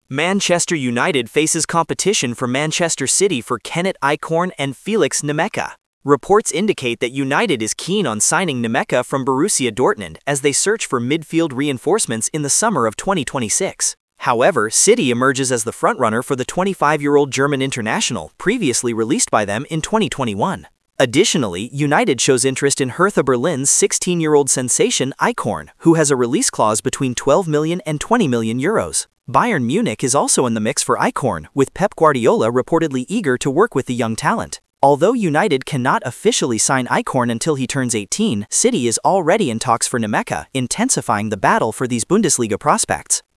Manchester United faces competition from Manchester City for Kenneth Eichhorn and Felix Nemeka. Reports indicate that United is keen on signing Nemeka from Borussia Dortmund as they search for midfield reinforcements in the summer of 2026. However, City emerges as the frontrunner for the 25-year-old German international, previously released by them in 2021. Additionally, United shows interest in Hertha Berlin's 16-year-old sensation Eichhorn, who has a release clause between 12 million and 20 million euros. Bayern Munich is also in the mix for Eichhorn, with Pep Guardiola reportedly eager to work with the young talent. Although United cannot officially sign Eichhorn until he turns 18, City is already in talks for Nemeka, intensifying the battle for these Bundesliga prospects.